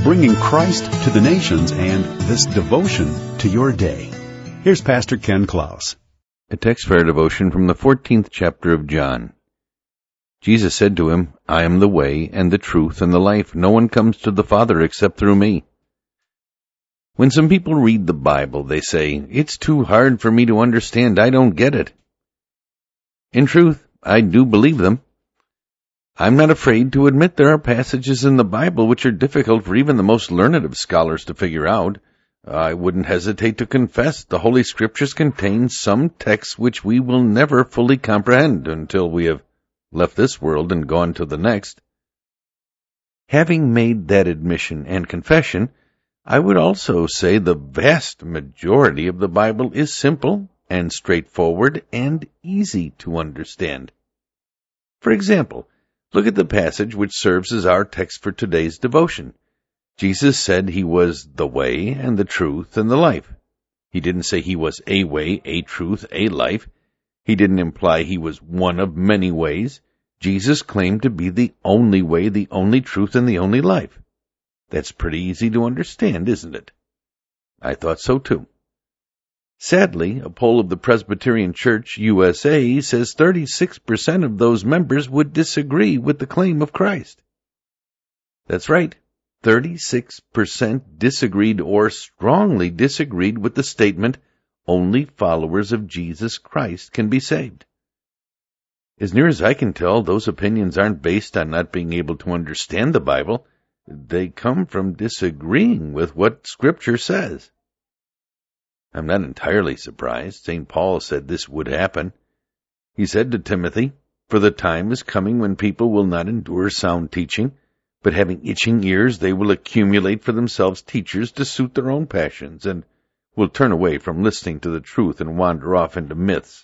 bringing Christ to the nations and this devotion to your day. Here's Pastor Ken Klaus. A text for our devotion from the 14th chapter of John. Jesus said to him, I am the way and the truth and the life. No one comes to the Father except through me. When some people read the Bible, they say, it's too hard for me to understand. I don't get it. In truth, I do believe them. I'm not afraid to admit there are passages in the Bible which are difficult for even the most learned of scholars to figure out. I wouldn't hesitate to confess the Holy Scriptures contain some texts which we will never fully comprehend until we have left this world and gone to the next. Having made that admission and confession, I would also say the vast majority of the Bible is simple and straightforward and easy to understand. For example, look at the passage which serves as our text for today's devotion. Jesus said he was the way and the truth and the life. He didn't say he was a way, a truth, a life. He didn't imply he was one of many ways. Jesus claimed to be the only way, the only truth, and the only life. That's pretty easy to understand, isn't it? I thought so too. Sadly, a poll of the Presbyterian Church USA says 36% of those members would disagree with the claim of Christ. That's right, 36% disagreed or strongly disagreed with the statement, only followers of Jesus Christ can be saved. As near as I can tell, those opinions aren't based on not being able to understand the Bible. They come from disagreeing with what Scripture says. I'm not entirely surprised. St. Paul said this would happen. He said to Timothy, For the time is coming when people will not endure sound teaching, but having itching ears they will accumulate for themselves teachers to suit their own passions, and will turn away from listening to the truth and wander off into myths.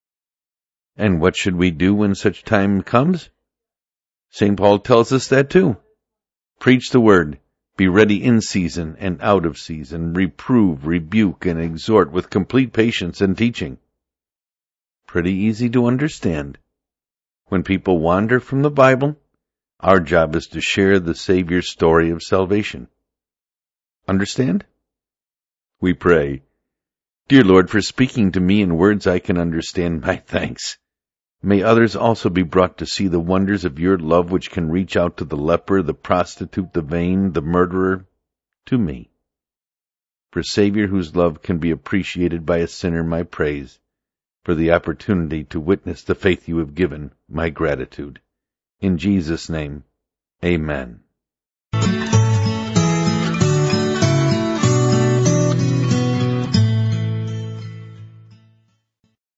And what should we do when such time comes? St. Paul tells us that too. Preach the word. Be ready in season and out of season. Reprove, rebuke, and exhort with complete patience and teaching. Pretty easy to understand. When people wander from the Bible, our job is to share the Savior's story of salvation. Understand? We pray. Dear Lord, for speaking to me in words I can understand, my thanks. May others also be brought to see the wonders of your love which can reach out to the leper, the prostitute, the vain, the murderer, to me. For Savior whose love can be appreciated by a sinner, my praise. For the opportunity to witness the faith you have given, my gratitude. In Jesus' name, amen.